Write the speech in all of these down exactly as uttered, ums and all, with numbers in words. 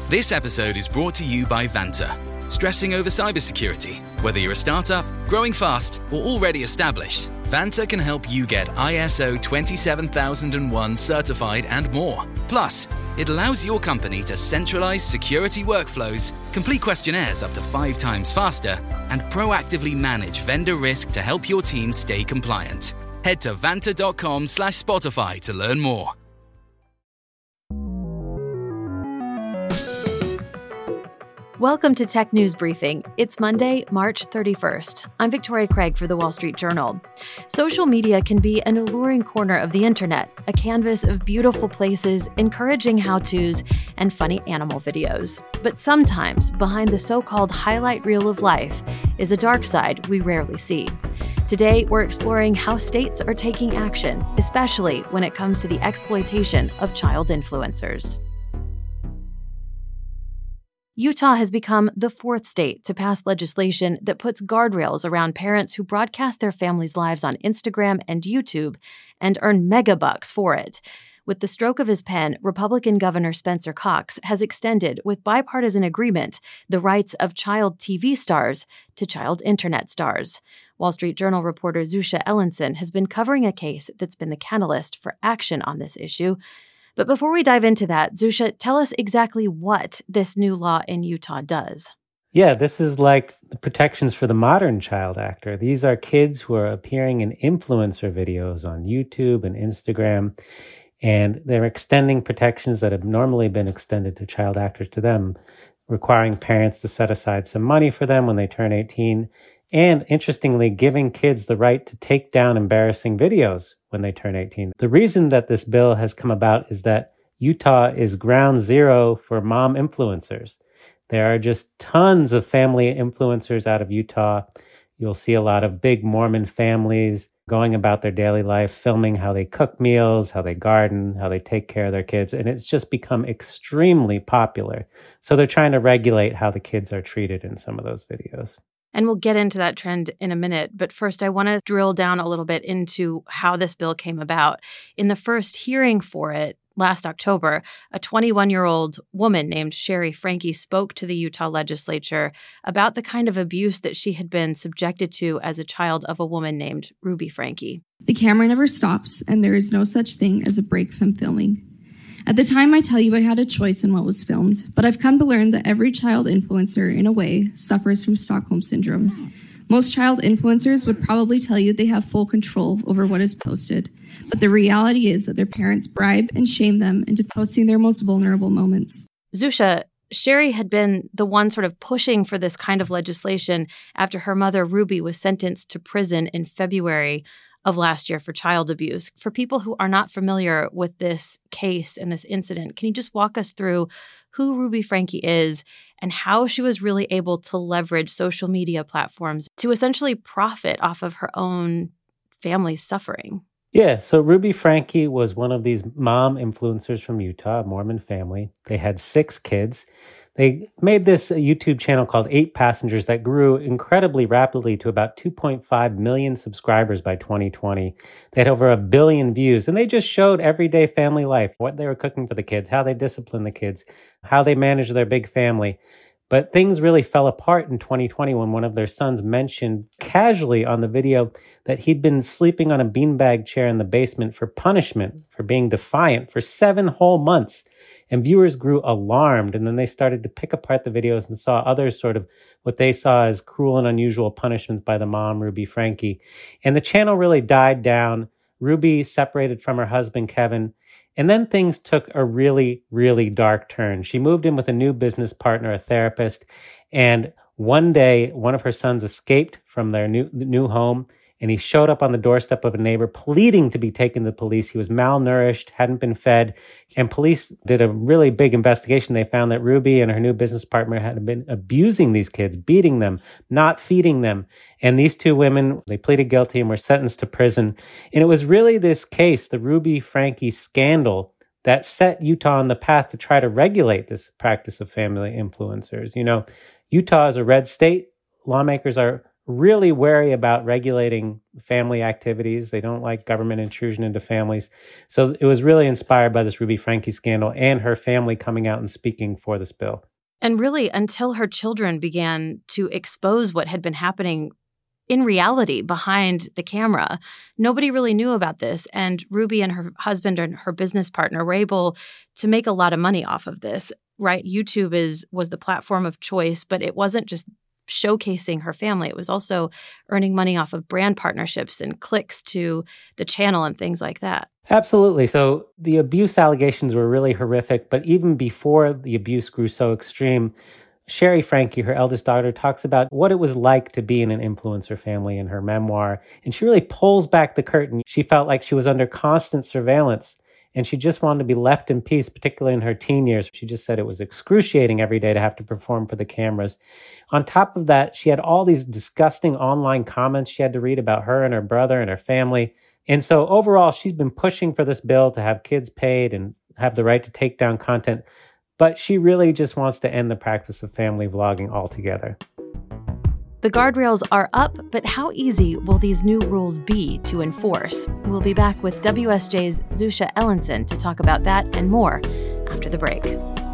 This episode is brought to you by Vanta. Stressing over cybersecurity? Whether you're a startup, growing fast, or already established, Vanta can help you get I S O twenty-seven thousand one certified and more. Plus, it allows your company to centralize security workflows, complete questionnaires up to five times faster, and proactively manage vendor risk to help your team stay compliant. Head to vanta.com slash Spotify to learn more. Welcome to Tech News Briefing. It's Monday, March thirty-first. I'm Victoria Craig for The Wall Street Journal. Social media can be an alluring corner of the internet, a canvas of beautiful places, encouraging how-tos, and funny animal videos. But sometimes, behind the so-called highlight reel of life is a dark side we rarely see. Today, we're exploring how states are taking action, especially when it comes to the exploitation of child influencers. Utah has become the fourth state to pass legislation that puts guardrails around parents who broadcast their families' lives on Instagram and YouTube and earn megabucks for it. With the stroke of his pen, Republican Governor Spencer Cox has extended, with bipartisan agreement, the rights of child T V stars to child internet stars. Wall Street Journal reporter Zusha Ellenson has been covering a case that's been the catalyst for action on this issue. But before we dive into that, Zusha, tell us exactly what this new law in Utah does. Yeah, this is like the protections for the modern child actor. These are kids who are appearing in influencer videos on YouTube and Instagram, and they're extending protections that have normally been extended to child actors to them, requiring parents to set aside some money for them when they turn eighteen, and interestingly, giving kids the right to take down embarrassing videos when they turn eighteen. The reason that this bill has come about is that Utah is ground zero for mom influencers. There are just tons of family influencers out of Utah. You'll see a lot of big Mormon families going about their daily life, filming how they cook meals, how they garden, how they take care of their kids. And it's just become extremely popular. So they're trying to regulate how the kids are treated in some of those videos. And we'll get into that trend in a minute. But first, I want to drill down a little bit into how this bill came about. In the first hearing for it last October, a twenty-one-year-old woman named Sherry Franke spoke to the Utah legislature about the kind of abuse that she had been subjected to as a child of a woman named Ruby Franke. The camera never stops, and there is no such thing as a break from filming. At the time, I tell you I had a choice in what was filmed, but I've come to learn that every child influencer, in a way, suffers from Stockholm Syndrome. Most child influencers would probably tell you they have full control over what is posted, but the reality is that their parents bribe and shame them into posting their most vulnerable moments. Zusha, Sherry had been the one sort of pushing for this kind of legislation after her mother, Ruby, was sentenced to prison in February of last year for child abuse. For people who are not familiar with this case and this incident, can you just walk us through who Ruby Franke is and how she was really able to leverage social media platforms to essentially profit off of her own family's suffering? Yeah, so Ruby Franke was one of these mom influencers from Utah, a Mormon family. They had six kids. They made this YouTube channel called Eight Passengers that grew incredibly rapidly to about two point five million subscribers by twenty twenty. They had over a billion views, and they just showed everyday family life, what they were cooking for the kids, how they discipline the kids, how they manage their big family. But things really fell apart in twenty twenty when one of their sons mentioned casually on the video that he'd been sleeping on a beanbag chair in the basement for punishment, for being defiant for seven whole months. And viewers grew alarmed, and then they started to pick apart the videos and saw others sort of what they saw as cruel and unusual punishments by the mom, Ruby Franke. And the channel really died down. Ruby separated from her husband, Kevin. And then things took a really, really dark turn. She moved in with a new business partner, a therapist. And one day, one of her sons escaped from their new, new home, and he showed up on the doorstep of a neighbor pleading to be taken to the police. He was malnourished, hadn't been fed, and police did a really big investigation. They found that Ruby and her new business partner had been abusing these kids, beating them, not feeding them. And these two women, they pleaded guilty and were sentenced to prison. And it was really this case, the Ruby Franke scandal, that set Utah on the path to try to regulate this practice of family influencers. You know, Utah is a red state. Lawmakers are really wary about regulating family activities. They don't like government intrusion into families. So it was really inspired by this Ruby Franke scandal and her family coming out and speaking for this bill. And really, until her children began to expose what had been happening in reality behind the camera, nobody really knew about this. And Ruby and her husband and her business partner were able to make a lot of money off of this, right? YouTube is was the platform of choice, but it wasn't just showcasing her family. It was also earning money off of brand partnerships and clicks to the channel and things like that. Absolutely. So the abuse allegations were really horrific, but even before the abuse grew so extreme, Sherry Franke, her eldest daughter, talks about what it was like to be in an influencer family in her memoir. And she really pulls back the curtain. She felt like she was under constant surveillance and she just wanted to be left in peace, particularly in her teen years. She just said it was excruciating every day to have to perform for the cameras. On top of that, she had all these disgusting online comments she had to read about her and her brother and her family. And so overall, she's been pushing for this bill to have kids paid and have the right to take down content. But she really just wants to end the practice of family vlogging altogether. The guardrails are up, but how easy will these new rules be to enforce? We'll be back with W S J's Zusha Ellenson to talk about that and more after the break.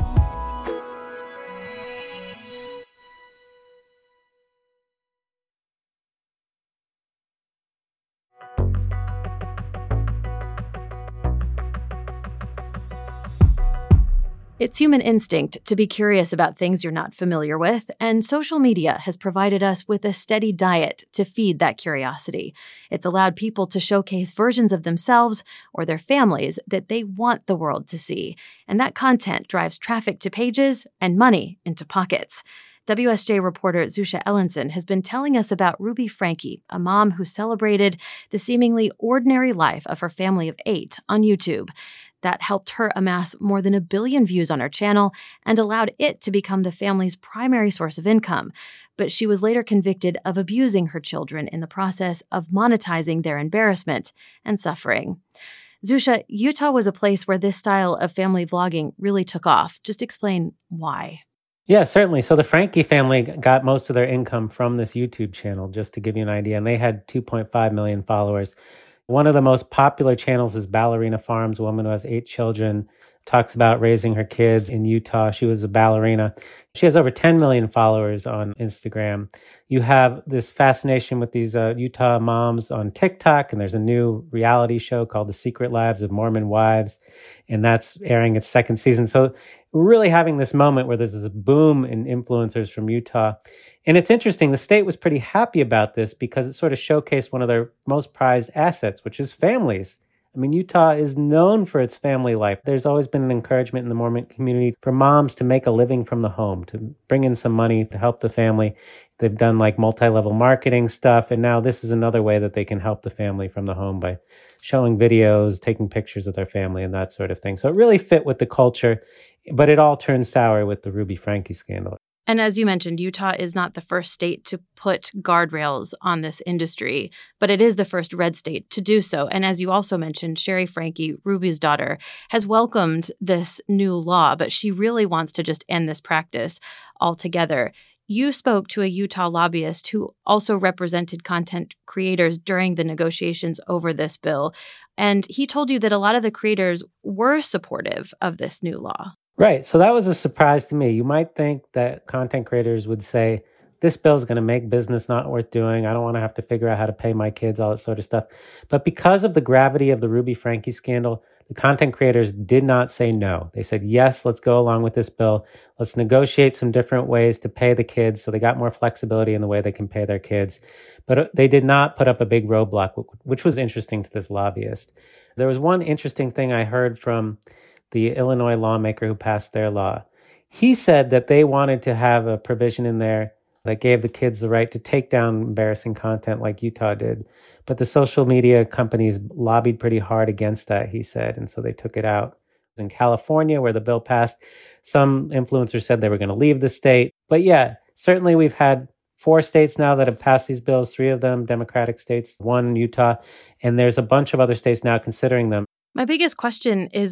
It's human instinct to be curious about things you're not familiar with, and social media has provided us with a steady diet to feed that curiosity. It's allowed people to showcase versions of themselves or their families that they want the world to see, and that content drives traffic to pages and money into pockets. W S J reporter Zusha Ellenson has been telling us about Ruby Franke, a mom who celebrated the seemingly ordinary life of her family of eight on YouTube. That helped her amass more than a billion views on her channel and allowed it to become the family's primary source of income. But she was later convicted of abusing her children in the process of monetizing their embarrassment and suffering. Zusha, Utah was a place where this style of family vlogging really took off. Just explain why. Yeah, certainly. So the Franke family got most of their income from this YouTube channel, just to give you an idea, and they had two point five million followers. One of the most popular channels is Ballerina Farms, a woman who has eight children, talks about raising her kids in Utah. She was a ballerina. She has over ten million followers on Instagram. You have this fascination with these uh, Utah moms on TikTok, and there's a new reality show called The Secret Lives of Mormon Wives, and that's airing its second season. So we're really having this moment where there's this boom in influencers from Utah. And it's interesting, the state was pretty happy about this because it sort of showcased one of their most prized assets, which is families. I mean, Utah is known for its family life. There's always been an encouragement in the Mormon community for moms to make a living from the home, to bring in some money to help the family. They've done like multi-level marketing stuff, and now this is another way that they can help the family from the home by showing videos, taking pictures of their family, and that sort of thing. So it really fit with the culture, but it all turned sour with the Ruby Franke scandal. And as you mentioned, Utah is not the first state to put guardrails on this industry, but it is the first red state to do so. And as you also mentioned, Sherry Franke, Ruby's daughter, has welcomed this new law, but she really wants to just end this practice altogether. You spoke to a Utah lobbyist who also represented content creators during the negotiations over this bill, and he told you that a lot of the creators were supportive of this new law. Right. So that was a surprise to me. You might think that content creators would say, this bill is going to make business not worth doing. I don't want to have to figure out how to pay my kids, all that sort of stuff. But because of the gravity of the Ruby Franke scandal, the content creators did not say no. They said, yes, let's go along with this bill. Let's negotiate some different ways to pay the kids so they got more flexibility in the way they can pay their kids. But they did not put up a big roadblock, which was interesting to this lobbyist. There was one interesting thing I heard from the Illinois lawmaker who passed their law. He said that they wanted to have a provision in there that gave the kids the right to take down embarrassing content like Utah did. But the social media companies lobbied pretty hard against that, he said, and so they took it out. In California, where the bill passed, some influencers said they were going to leave the state. But yeah, certainly we've had four states now that have passed these bills, three of them Democratic states, one Utah, and there's a bunch of other states now considering them. My biggest question is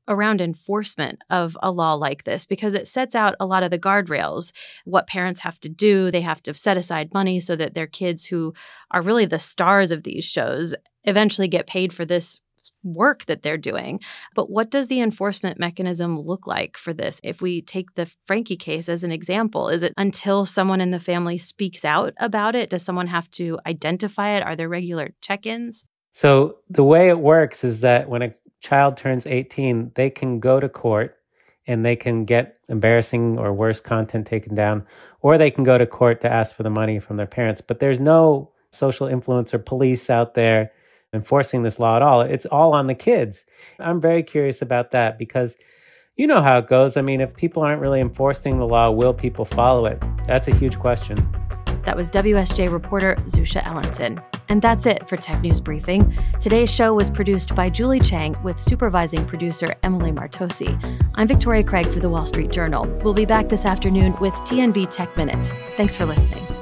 around enforcement of a law like this? Because it sets out a lot of the guardrails, what parents have to do. They have to set aside money so that their kids, who are really the stars of these shows, eventually get paid for this work that they're doing. But what does the enforcement mechanism look like for this? If we take the Frankie case as an example, is it until someone in the family speaks out about it? Does someone have to identify it? Are there regular check-ins? So the way it works is that when a child turns eighteen, they can go to court and they can get embarrassing or worse content taken down, or they can go to court to ask for the money from their parents. But there's no social influencer police out there enforcing this law at all. It's all on the kids. I'm very curious about that because you know how it goes. I mean, if people aren't really enforcing the law, will people follow it? That's a huge question. That was W S J reporter Zusha Ellenson. And that's it for Tech News Briefing. Today's show was produced by Julie Chang with supervising producer Emily Martosi. I'm Victoria Craig for The Wall Street Journal. We'll be back this afternoon with T N B Tech Minute. Thanks for listening.